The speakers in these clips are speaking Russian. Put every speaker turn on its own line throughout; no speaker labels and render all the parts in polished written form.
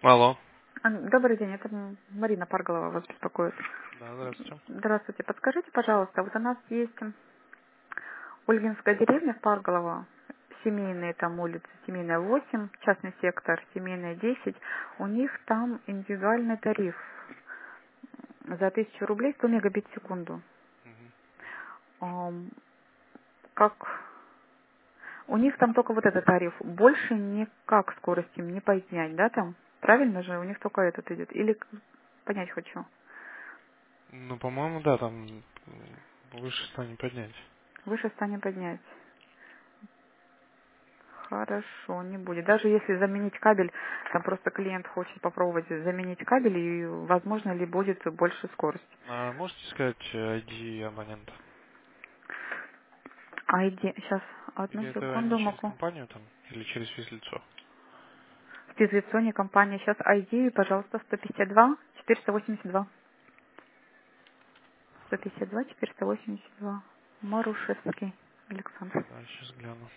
Алло.
Добрый день, это Марина Парголова вас беспокоит.
Да, здравствуйте.
Здравствуйте, подскажите, пожалуйста, вот у нас есть Ольгинская деревня Парголова, семейные там улицы, семейная 8, частный сектор, семейная 10. У них там индивидуальный тариф за 1000 рублей 100 мегабит в секунду.
Мгм.
Ам, Как у них там только вот этот тариф, больше никак скорость им не поднять, да, там? Правильно же, у них только этот идет. Или понять хочу.
Ну, по-моему, да, там выше 100 не поднять.
Выше 100 не поднять. Хорошо, не будет. Даже если заменить кабель, там просто клиент хочет попробовать заменить кабель, и возможно ли будет больше скорость.
А можете сказать ID абонента?
ID, сейчас, одну
Или это они
секунду
через
могу.
компанию там? Или через физлицо?
В физлицо компания. Сейчас ID, пожалуйста, 152 482. 152 482. Марушевский Александр.
Да, сейчас гляну.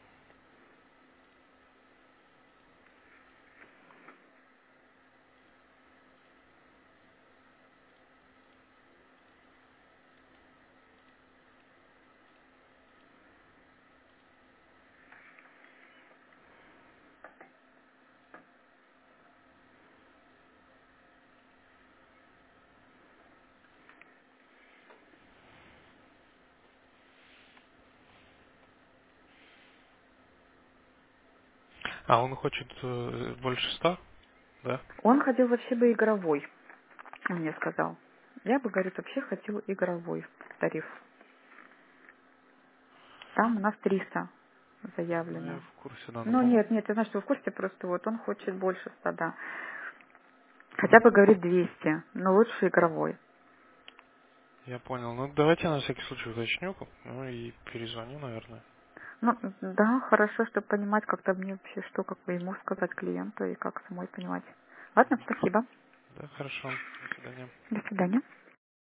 А, он хочет больше 100, да?
Он хотел вообще бы игровой, он мне сказал. Я бы, говорит, вообще хотел игровой тариф. Там у нас 300
Ну, я
заявлено.
в курсе, да, но,
Ну,
по-моему,
нет, я знаю, что вы в курсе, просто вот он хочет больше 100, да. Хотя бы, говорит, 200, но лучше игровой.
я понял. Ну, давайте я на всякий случай уточню, ну и перезвоню, наверное.
Ну, да, хорошо, чтобы понимать, как-то мне вообще, что, как бы ему сказать клиенту и как самой понимать. Ладно, спасибо.
Да, хорошо. До свидания.
До свидания.